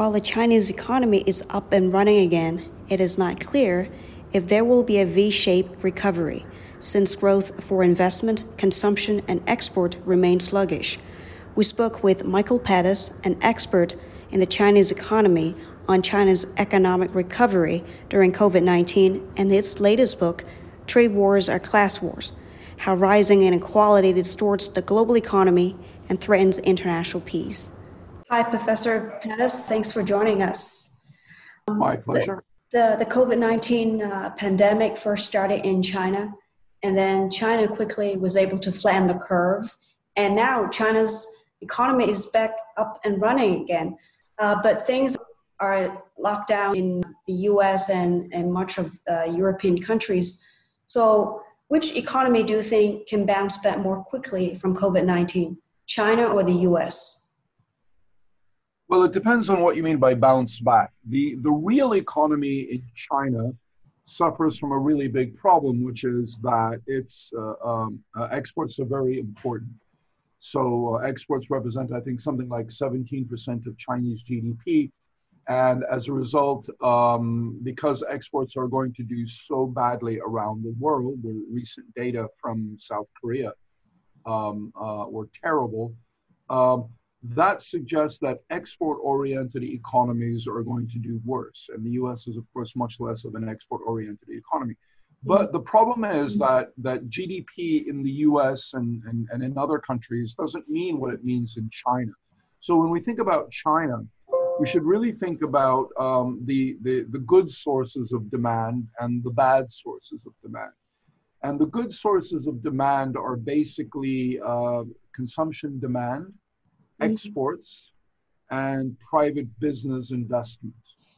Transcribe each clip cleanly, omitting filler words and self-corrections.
While the Chinese economy is up and running again, it is not clear if there will be a V-shaped recovery, since growth for investment, consumption, and export remains sluggish. We spoke with Michael Pettis, an expert in the Chinese economy, on China's economic recovery during COVID-19 and its latest book, Trade Wars Are Class Wars: How Rising Inequality Distorts the Global Economy and Threatens International Peace. Hi, Professor Pettis. Thanks for joining us. My pleasure. The COVID-19 pandemic first started in China, and then China quickly was able to flatten the curve. And now China's economy is back up and running again. But things are locked down in the US and much of European countries. So which economy do you think can bounce back more quickly from COVID-19, China or the US? Well, it depends on what you mean by bounce back. The real economy in China suffers from a really big problem, which is that its exports are very important. So exports represent, I think, something like 17% of Chinese GDP. And as a result, because exports are going to do so badly around the world, the recent data from South Korea were terrible. That suggests that export-oriented economies are going to do worse. And the US is, of course, much less of an export-oriented economy. But the problem is that GDP in the US and in other countries doesn't mean what it means in China. So when we think about China, we should really think about the good sources of demand and the bad sources of demand. And the good sources of demand are basically consumption demand, exports, and private business investments.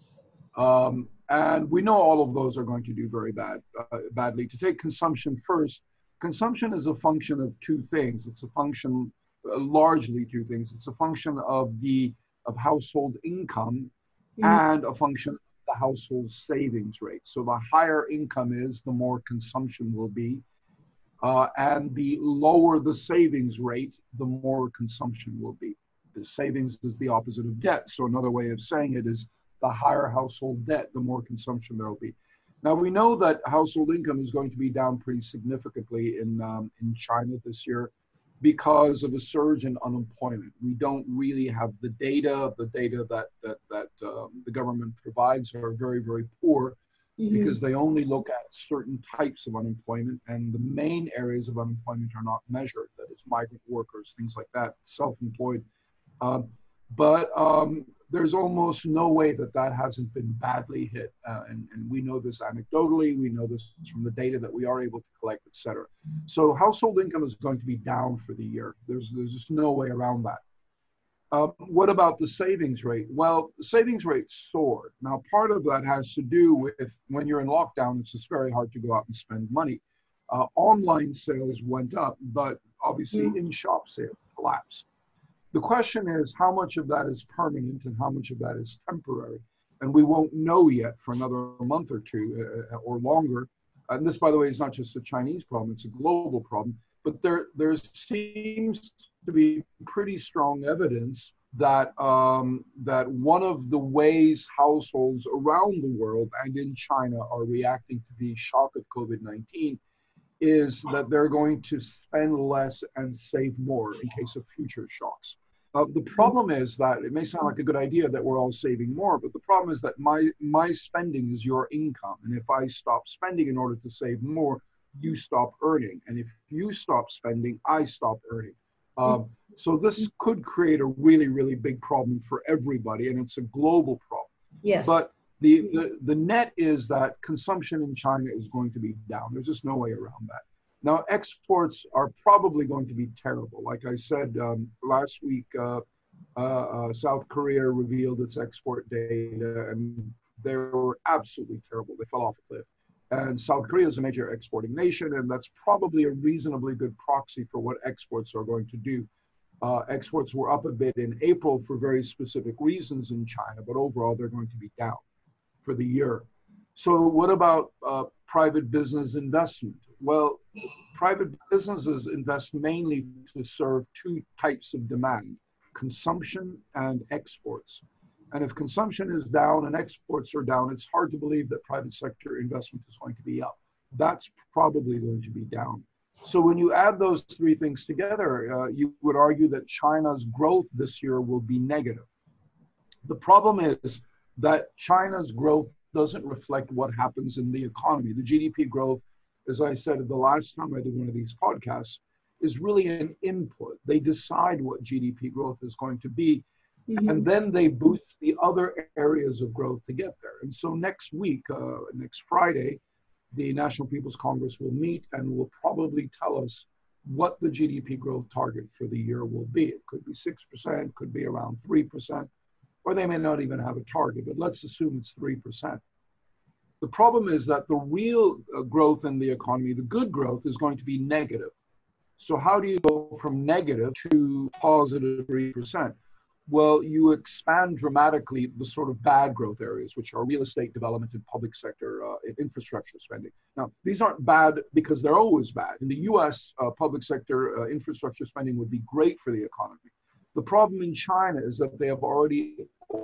And we know all of those are going to do very badly. To take consumption first, consumption is a function of two things. It's a function, largely two things. It's a function of household income and a function of the household savings rate. So the higher income is, the more consumption will be. And the lower the savings rate, the more consumption will be. The savings is the opposite of debt. So another way of saying it is the higher household debt, the more consumption there will be. Now we know that household income is going to be down pretty significantly in China this year because of a surge in unemployment. We don't really have the data. The data that the government provides are very, very poor. Because they only look at certain types of unemployment, and the main areas of unemployment are not measured. That is, migrant workers, things like that, self-employed. But there's almost no way that hasn't been badly hit. And we know this anecdotally. We know this from the data that we are able to collect, et cetera. So household income is going to be down for the year. There's just no way around that. What about the savings rate? Well, the savings rate soared. Now, part of that has to do with when you're in lockdown, it's just very hard to go out and spend money. Online sales went up, but obviously in-shop sales collapsed. The question is how much of that is permanent and how much of that is temporary? And we won't know yet for another month or two or longer. And this, by the way, is not just a Chinese problem, it's a global problem. But there seems to be pretty strong evidence that that one of the ways households around the world and in China are reacting to the shock of COVID-19 is that they're going to spend less and save more in case of future shocks. The problem is that it may sound like a good idea that we're all saving more, but the problem is that my spending is your income. And if I stop spending in order to save more, you stop earning. And if you stop spending, I stop earning. So this could create a really, really big problem for everybody, and it's a global problem. Yes. But the net is that consumption in China is going to be down. There's just no way around that. Now, exports are probably going to be terrible. Like I said, last week, South Korea revealed its export data, and they were absolutely terrible. They fell off a cliff. And South Korea is a major exporting nation, and that's probably a reasonably good proxy for what exports are going to do. Exports were up a bit in April for very specific reasons in China, but overall they're going to be down for the year. So what about private business investment? Well, private businesses invest mainly to serve two types of demand: consumption and exports. And if consumption is down and exports are down, it's hard to believe that private sector investment is going to be up. That's probably going to be down. So when you add those three things together, you would argue that China's growth this year will be negative. The problem is that China's growth doesn't reflect what happens in the economy. The GDP growth, as I said the last time I did one of these podcasts, is really an input. They decide what GDP growth is going to be, and then they boost the other areas of growth to get there. And so next week, next Friday, the National People's Congress will meet and will probably tell us what the GDP growth target for the year will be. It could be 6%, could be around 3%, or they may not even have a target, but let's assume it's 3%. The problem is that the real growth in the economy, the good growth, is going to be negative. So how do you go from negative to positive 3%? Well, you expand dramatically the sort of bad growth areas, which are real estate development and public sector infrastructure spending. Now, these aren't bad because they're always bad. In the US, public sector infrastructure spending would be great for the economy. The problem in China is that they have already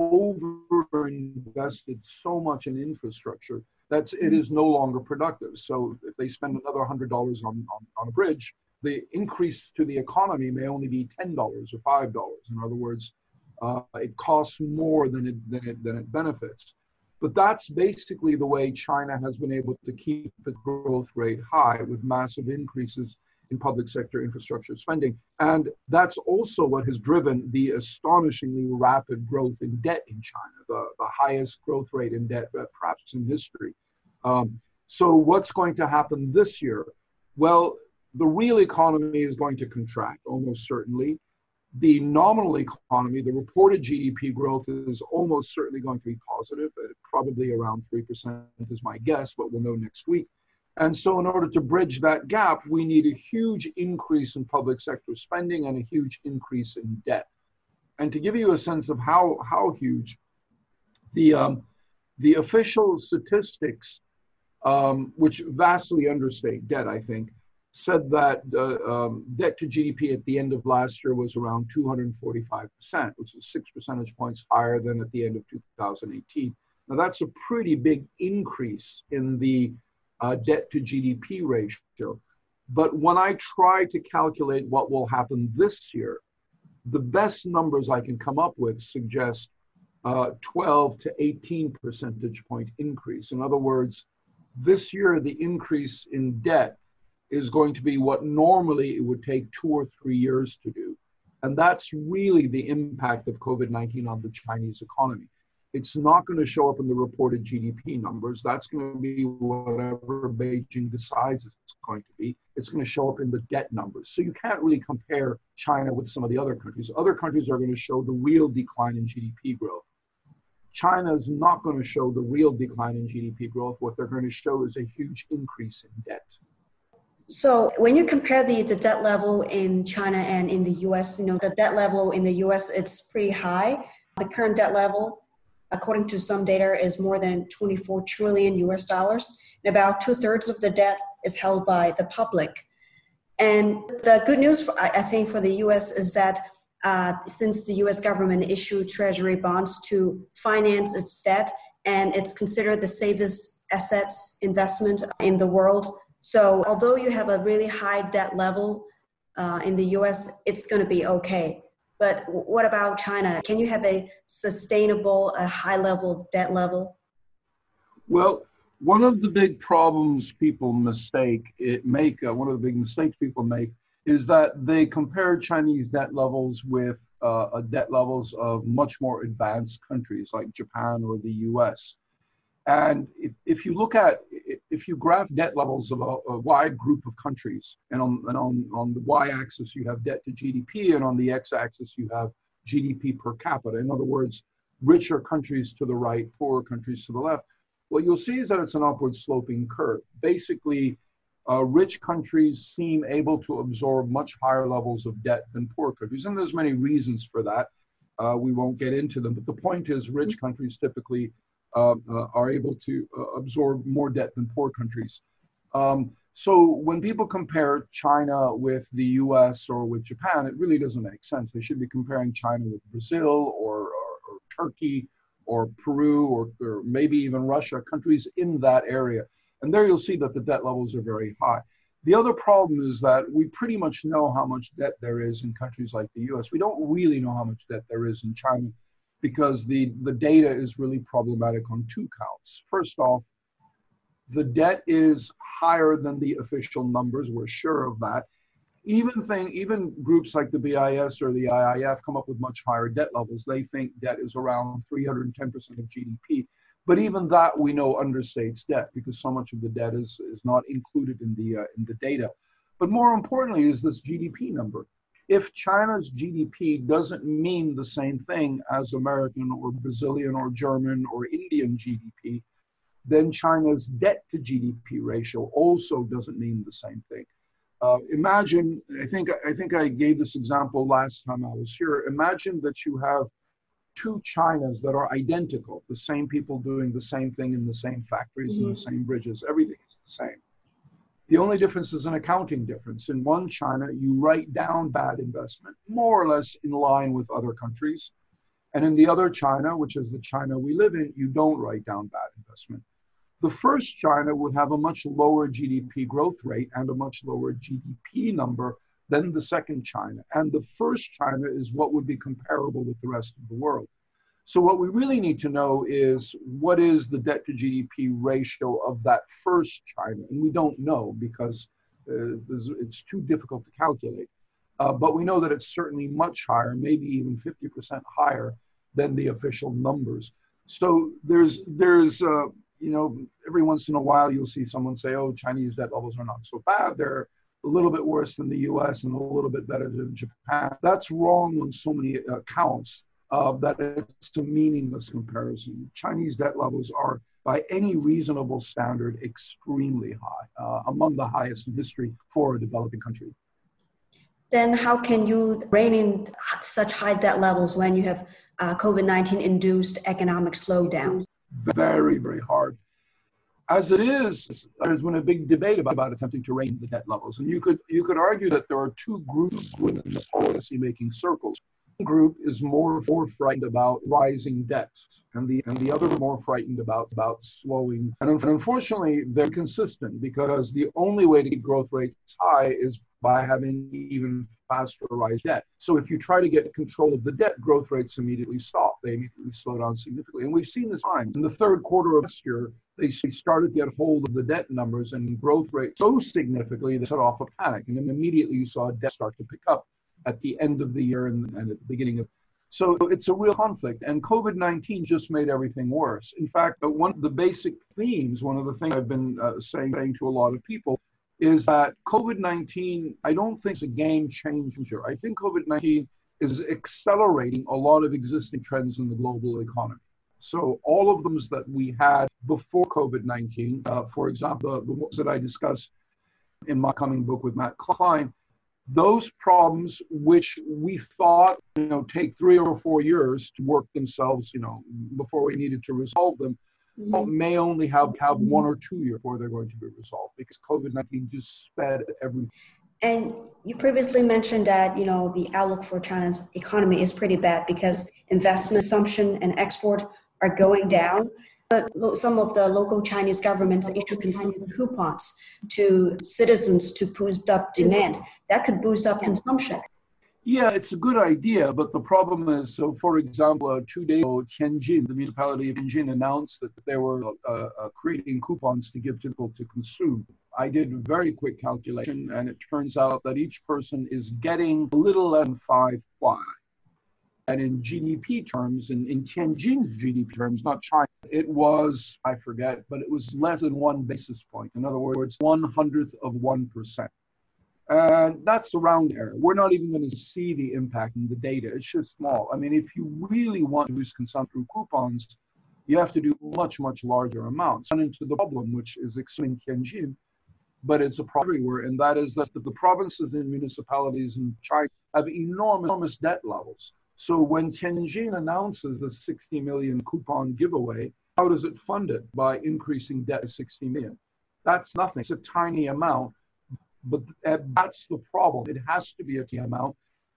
overinvested so much in infrastructure that it is no longer productive. So if they spend another $100 on a bridge, the increase to the economy may only be $10 or $5. In other words, it costs more than it benefits. But that's basically the way China has been able to keep its growth rate high with massive increases in public sector infrastructure spending. And that's also what has driven the astonishingly rapid growth in debt in China, the highest growth rate in debt perhaps in history. So what's going to happen this year? Well, the real economy is going to contract, almost certainly. The nominal economy, the reported GDP growth, is almost certainly going to be positive, probably around 3% is my guess, but we'll know next week. And so in order to bridge that gap, we need a huge increase in public sector spending and a huge increase in debt. And to give you a sense of how huge, the official statistics, which vastly understate debt, I think, said that debt to GDP at the end of last year was around 245%, which is 6 percentage points higher than at the end of 2018. Now that's a pretty big increase in the debt to GDP ratio. But when I try to calculate what will happen this year, the best numbers I can come up with suggest 12 to 18 percentage point increase. In other words, this year the increase in debt is going to be what normally it would take 2 or 3 years to do. And that's really the impact of COVID-19 on the Chinese economy. It's not going to show up in the reported GDP numbers. That's going to be whatever Beijing decides it's going to be. It's going to show up in the debt numbers. So you can't really compare China with some of the other countries. Other countries are going to show the real decline in GDP growth. China is not going to show the real decline in GDP growth. What they're going to show is a huge increase in debt. So when you compare the debt level in China and in the US, the debt level in the US, it's pretty high. The current debt level, according to some data, is more than 24 trillion US dollars. And about 2/3 of the debt is held by the public. And the good news, I think, for the US is that since the US government issued treasury bonds to finance its debt, and it's considered the safest assets investment in the world. So although you have a really high debt level in the US, it's going to be okay. But what about China? Can you have a sustainable, high level of debt level? Well, one of the big problems people one of the big mistakes people make is that they compare Chinese debt levels with debt levels of much more advanced countries like Japan or the US. And if you graph debt levels of a wide group of countries, and on the y-axis you have debt to GDP, and on the x-axis you have GDP per capita. In other words, richer countries to the right, poorer countries to the left. What you'll see is that it's an upward sloping curve. Basically, rich countries seem able to absorb much higher levels of debt than poor countries, and there's many reasons for that. We won't get into them, but the point is rich countries typically are able to absorb more debt than poor countries. So when people compare China with the US or with Japan, it really doesn't make sense. They should be comparing China with Brazil or Turkey or Peru, or maybe even Russia, countries in that area. And there you'll see that the debt levels are very high. The other problem is that we pretty much know how much debt there is in countries like the US. We don't really know how much debt there is in China because the data is really problematic on two counts. First off, the debt is higher than the official numbers. We're sure of that. Even groups like the BIS or the IIF come up with much higher debt levels. They think debt is around 310% of GDP. But even that we know understates debt because so much of the debt is not included in the data. But more importantly is this GDP number. If China's GDP doesn't mean the same thing as American or Brazilian or German or Indian GDP, then China's debt to GDP ratio also doesn't mean the same thing. Imagine, I think I gave this example last time I was here. Imagine that you have two Chinas that are identical, the same people doing the same thing in the same factories and the same bridges. Everything is the same. The only difference is an accounting difference. In one China, you write down bad investment, more or less in line with other countries. And in the other China, which is the China we live in, you don't write down bad investment. The first China would have a much lower GDP growth rate and a much lower GDP number than the second China. And the first China is what would be comparable with the rest of the world. So what we really need to know is what is the debt to GDP ratio of that first China? And we don't know because it's too difficult to calculate. But we know that it's certainly much higher, maybe even 50% higher than the official numbers. So there's every once in a while you'll see someone say, oh, Chinese debt levels are not so bad. They're a little bit worse than the US and a little bit better than Japan. That's wrong on so many accounts that it's a meaningless comparison. Chinese debt levels are, by any reasonable standard, extremely high, among the highest in history for a developing country. Then how can you rein in such high debt levels when you have COVID-19 induced economic slowdown? Very, very hard. As it is, there's been a big debate about attempting to rein the debt levels. And you could argue that there are two groups within the policy-making circles. One group is more frightened about rising debt, and the other more frightened about slowing. And unfortunately, they're consistent because the only way to keep growth rates high is by having even faster rise debt. So if you try to get control of the debt, growth rates immediately stop. They immediately slow down significantly. And we've seen this time. In the third quarter of last year, they started to get hold of the debt numbers and growth rate so significantly they set off a panic. And then immediately you saw debt start to pick up at the end of the year and at the beginning of. So it's a real conflict. And COVID-19 just made everything worse. In fact, one of the basic themes, one of the things I've been saying to a lot of people, is that COVID-19, I don't think is a game changer. I think COVID-19 is accelerating a lot of existing trends in the global economy. So all of them that we had before COVID-19, for example, the ones that I discuss in my coming book with Matt Klein, those problems which we thought, take 3 or 4 years to work themselves, before we needed to resolve them, may only have 1 or 2 years before they're going to be resolved because COVID-19 just sped everything. And you previously mentioned that, the outlook for China's economy is pretty bad because investment, consumption, and export are going down. But some of the local Chinese governments issue consumer coupons to citizens to boost up demand. That could boost up consumption. Yeah, it's a good idea, but the problem is, so for example, 2 days ago, Tianjin, the municipality of Tianjin, announced that they were creating coupons to give to people to consume. I did a very quick calculation, and it turns out that each person is getting a little less than 5 yuan. And in GDP terms, in Tianjin's GDP terms, not China, it was, I forget, but it was less than 1 basis point. In other words, 1/100th of 1%. And that's around there. We're not even going to see the impact in the data. It's just small. I mean, if you really want to boost consumption through coupons, you have to do much, much larger amounts. Run into the problem, which is extreme in Tianjin, but it's a problem everywhere. And that is that the provinces and municipalities in China have enormous debt levels. So when Tianjin announces the 60 million coupon giveaway, how does it fund it? By increasing debt to 60 million. That's nothing. It's a tiny amount. But that's the problem. It has to be a tiny amount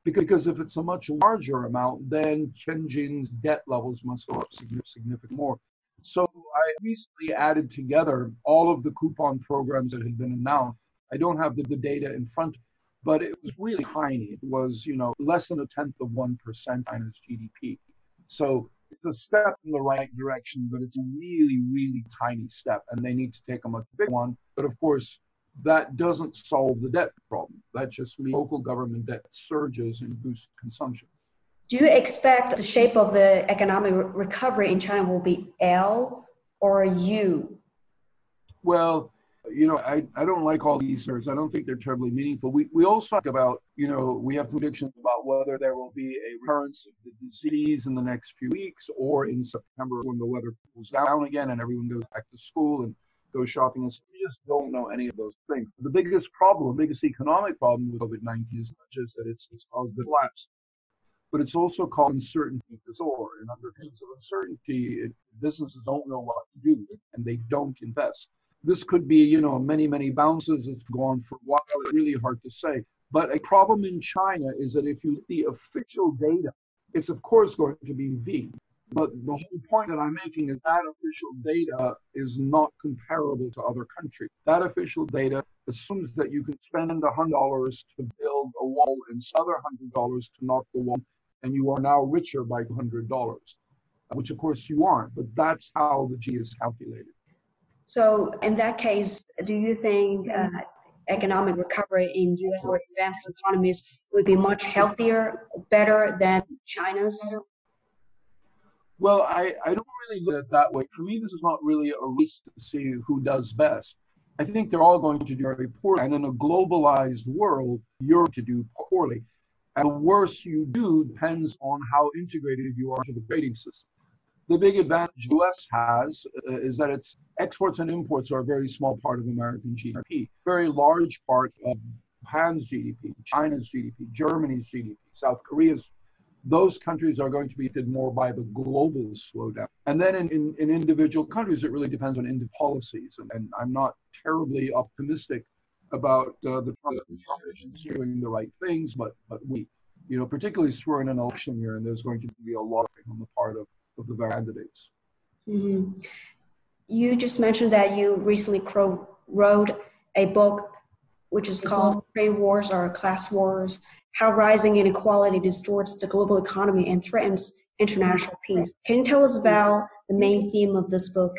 Because if it's a much larger amount, then Tianjin's debt levels must go up significantly more. So I recently added together all of the coupon programs that had been announced. I don't have the data in front, but it was really tiny. It was, less than a tenth of 1% China's GDP. So it's a step in the right direction, but it's a really, really tiny step, and they need to take a much bigger one. But of course, that doesn't solve the debt problem. That just means local government debt surges and boosts consumption. Do you expect the shape of the economic recovery in China will be L or U? Well, I don't like all these terms. I don't think they're terribly meaningful. We also talk about, we have predictions about whether there will be a recurrence of the disease in the next few weeks or in September when the weather cools down again and everyone goes back to school and goes shopping. And so we just don't know any of those things. The biggest economic problem with COVID-19 is not just that it's caused the collapse, but it's also called uncertainty disorder. And under conditions of uncertainty, businesses don't know what to do and they don't invest. This could be, many, many bounces. It's gone for a while. It's really hard to say. But a problem in China is that if you look at the official data, it's of course going to be V. But the whole point that I'm making is that official data is not comparable to other countries. That official data assumes that you can spend $100 to build a wall and other $100 to knock the wall, and you are now richer by $100, which of course you aren't. But that's how the G is calculated. So in that case, do you think economic recovery in U.S. or advanced economies would be much healthier, better than China's? Well, I don't really look at it that way. For me, this is not really a race to see who does best. I think they're all going to do very poorly. And in a globalized world, you're to do poorly. And the worse you do depends on how integrated you are to the trading system. The big advantage the U.S. has is that its exports and imports are a very small part of American GDP, very large part of Japan's GDP, China's GDP, Germany's GDP, South Korea's. Those countries are going to be hit more by the global slowdown. And then in individual countries, it really depends on individual policies. And I'm not terribly optimistic about the politicians doing the right things, but we, particularly we're in an election year, and there's going to be a lot on the part of the candidates. Mm-hmm. You just mentioned that you recently wrote a book which is called Trade Wars or Class Wars, How Rising Inequality Distorts the Global Economy and Threatens International Peace. Can you tell us about the main theme of this book?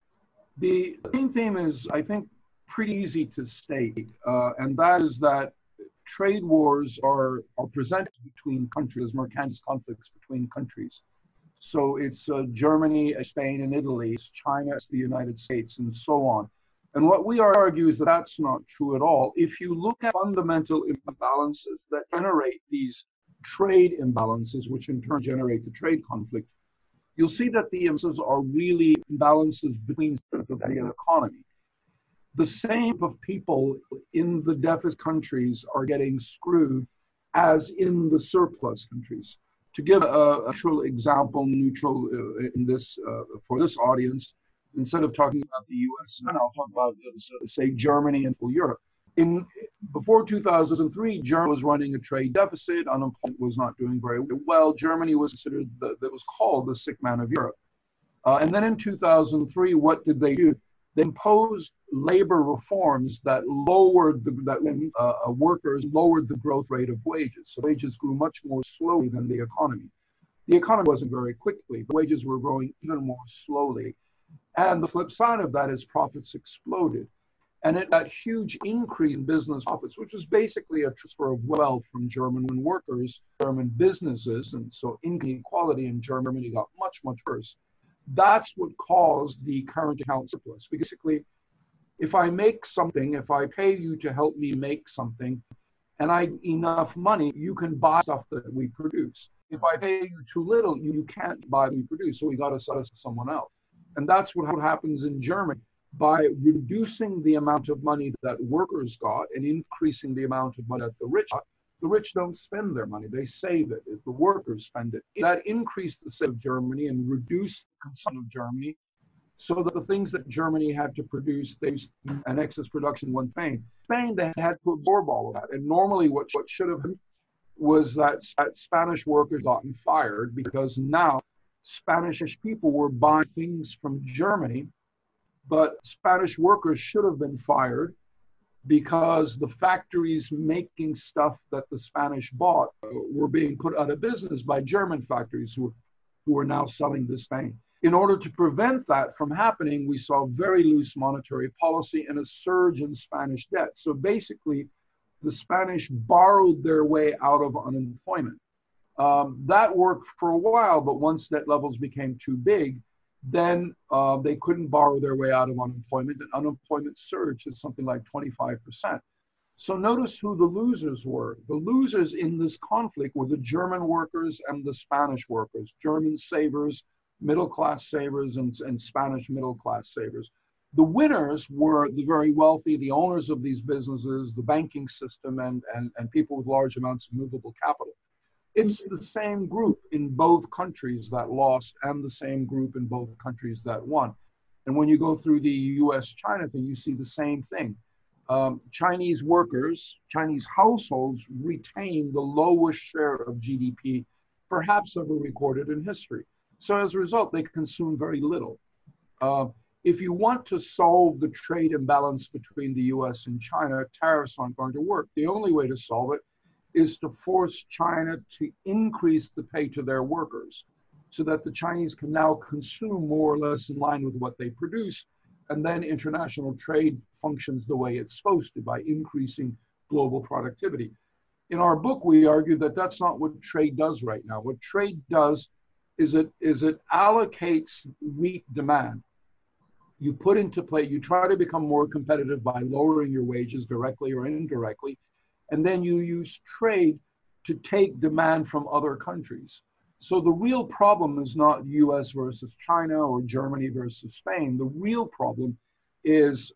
The main theme is, I think, pretty easy to state, and that is that trade wars are presented between countries, mercantile conflicts between countries. So it's Germany, Spain, and Italy, it's China, it's the United States, and so on. And what we argue is that that's not true at all. If you look at fundamental imbalances that generate these trade imbalances, which in turn generate the trade conflict, you'll see that the imbalances are really imbalances between the economy. The same of people in the deficit countries are getting screwed as in the surplus countries. To give a neutral example, in this for this audience, instead of talking about the U.S., I'll talk about, say, Germany and Europe. Before 2003, Germany was running a trade deficit. Unemployment was not doing very well. Germany was considered that was called the sick man of Europe. And then in 2003, what did they do? They imposed labor reforms that lowered workers lowered the growth rate of wages. So wages grew much more slowly than the economy. The economy wasn't very quickly. The wages were growing even more slowly. And the flip side of that is profits exploded. And that huge increase in business profits, which was basically a transfer of wealth from German workers, German businesses, and so inequality in Germany got much, much worse. That's what caused the current account surplus. Basically, if I make something, if I pay you to help me make something, and I have enough money, you can buy stuff that we produce. If I pay you too little, you can't buy what we produce, so we got to sell it to someone else. And that's what happens in Germany. By reducing the amount of money that workers got and increasing the amount of money that the rich don't spend their money, they save it. If the workers spend it, that increased the sale of Germany and reduced the consumption of Germany, so that the things that Germany had to produce, they used an excess production one thing. Spain, they had to absorb all of that. And normally what should have been, was that Spanish workers gotten fired because now Spanish people were buying things from Germany, but Spanish workers should have been fired because the factories making stuff that the Spanish bought were being put out of business by German factories who are now selling this thing. In order to prevent that from happening, we saw very loose monetary policy and a surge in Spanish debt. So basically, the Spanish borrowed their way out of unemployment. That worked for a while, but once debt levels became too big, then they couldn't borrow their way out of unemployment, and unemployment surged to something like 25%. So notice who the losers were. The losers in this conflict were the German workers and the Spanish workers, German savers, middle-class savers, and Spanish middle-class savers. The winners were the very wealthy, the owners of these businesses, the banking system, and people with large amounts of movable capital. It's the same group in both countries that lost and the same group in both countries that won. And when you go through the US-China thing, you see the same thing. Chinese workers, Chinese households retain the lowest share of GDP perhaps ever recorded in history. So as a result, they consume very little. If you want to solve the trade imbalance between the US and China, tariffs aren't going to work. The only way to solve it is to force China to increase the pay to their workers so that the Chinese can now consume more or less in line with what they produce. And then international trade functions the way it's supposed to by increasing global productivity. In our book, we argue that that's not what trade does right now. What trade does is it allocates weak demand. You put into play, you try to become more competitive by lowering your wages directly or indirectly, and then you use trade to take demand from other countries. So the real problem is not US versus China or Germany versus Spain. The real problem is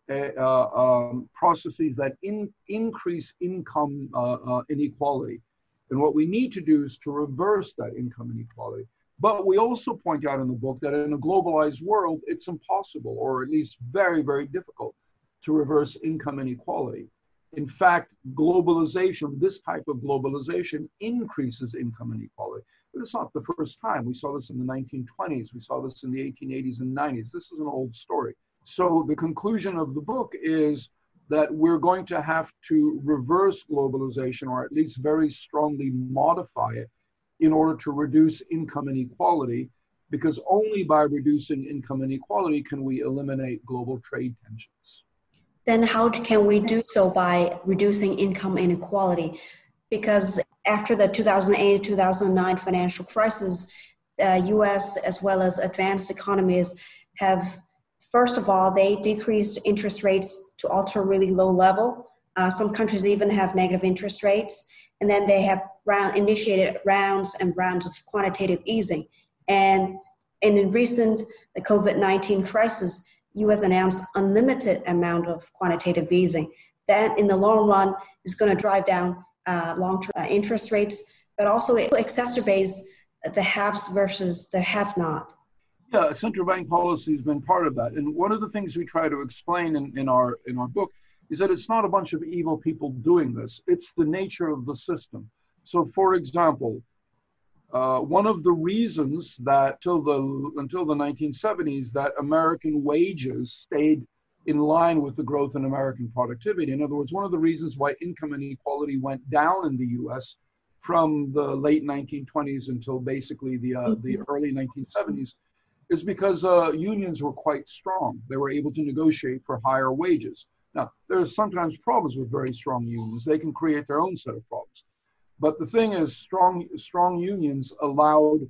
processes that increase income inequality. And what we need to do is to reverse that income inequality. But we also point out in the book that in a globalized world, it's impossible, or at least very, very difficult, to reverse income inequality. In fact, globalization, this type of globalization, increases income inequality. But it's not the first time. We saw this in the 1920s. We saw this in the 1880s and 90s. This is an old story. So the conclusion of the book is that we're going to have to reverse globalization, or at least very strongly modify it, in order to reduce income inequality, because only by reducing income inequality can we eliminate global trade tensions. Then how can we do so by reducing income inequality? Because after the 2008-2009 financial crisis, US as well as advanced economies have, first of all, they decreased interest rates to ultra really low level. Some countries even have negative interest rates. And then they have initiated rounds and rounds of quantitative easing. And in the COVID-19 crisis, US announced unlimited amount of quantitative easing. That in the long run is going to drive down long-term interest rates, but also it exacerbates the haves versus the have-not. Yeah, central bank policy has been part of that. And one of the things we try to explain in our book is that it's not a bunch of evil people doing this. It's the nature of the system. So for example, one of the reasons that until the 1970s that American wages stayed in line with the growth in American productivity. In other words, one of the reasons why income inequality went down in the US from the late 1920s until basically the early 1970s is because unions were quite strong. They were able to negotiate for higher wages. Now, there are sometimes problems with very strong unions. They can create their own set of problems. But the thing is, strong unions allowed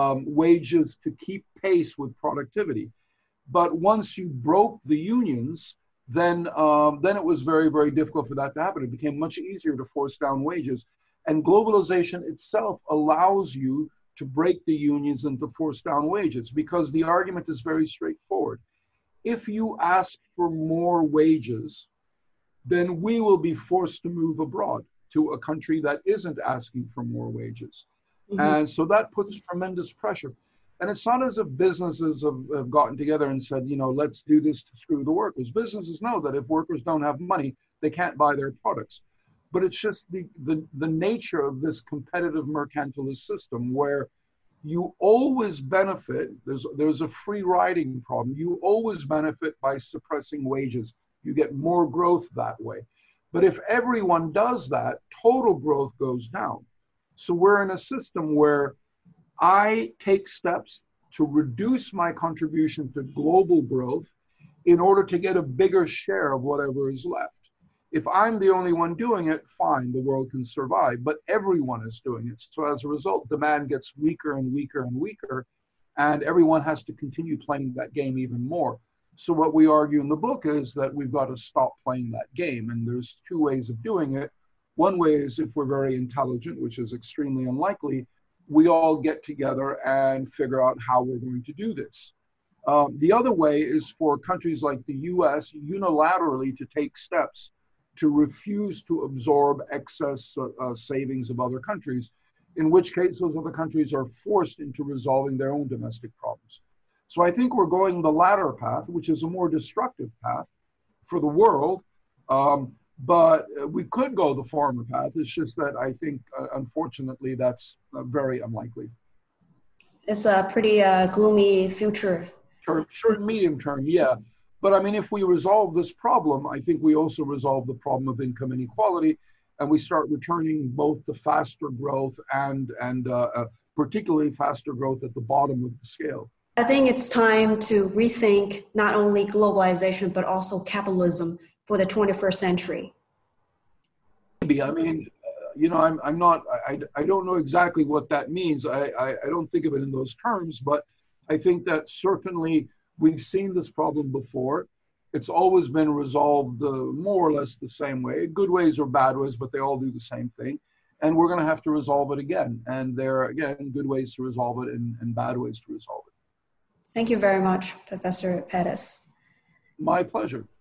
wages to keep pace with productivity. But once you broke the unions, then it was very, very difficult for that to happen. It became much easier to force down wages. And globalization itself allows you to break the unions and to force down wages, because the argument is very straightforward. If you ask for more wages, then we will be forced to move abroad to a country that isn't asking for more wages. Mm-hmm. And so that puts tremendous pressure. And it's not as if businesses have gotten together and said, let's do this to screw the workers. Businesses know that if workers don't have money, they can't buy their products. but it's just the nature of this competitive mercantilist system where you always benefit. There's a free riding problem. You always benefit by suppressing wages. You get more growth that way. But if everyone does that, total growth goes down. So we're in a system where I take steps to reduce my contribution to global growth in order to get a bigger share of whatever is left. If I'm the only one doing it, fine, the world can survive, but everyone is doing it. So as a result, demand gets weaker and weaker and weaker, and everyone has to continue playing that game even more. So what we argue in the book is that we've got to stop playing that game, and there's two ways of doing it. One way is if we're very intelligent, which is extremely unlikely, we all get together and figure out how we're going to do this. The other way is for countries like the US unilaterally to take steps to refuse to absorb excess savings of other countries, in which case those other countries are forced into resolving their own domestic problems. So I think we're going the latter path, which is a more destructive path for the world, but we could go the former path. It's just that I think, unfortunately, that's very unlikely. It's a pretty gloomy future. Short, medium term, yeah. But I mean, if we resolve this problem, I think we also resolve the problem of income inequality, and we start returning both to faster growth and particularly faster growth at the bottom of the scale. I think it's time to rethink not only globalization, but also capitalism for the 21st century. Maybe. I mean, I'm not, I don't know exactly what that means. I don't think of it in those terms, but I think that certainly we've seen this problem before. It's always been resolved more or less the same way, good ways or bad ways, but they all do the same thing. And we're going to have to resolve it again. And there are, again, good ways to resolve it and bad ways to resolve it. Thank you very much, Professor Pettis. My pleasure.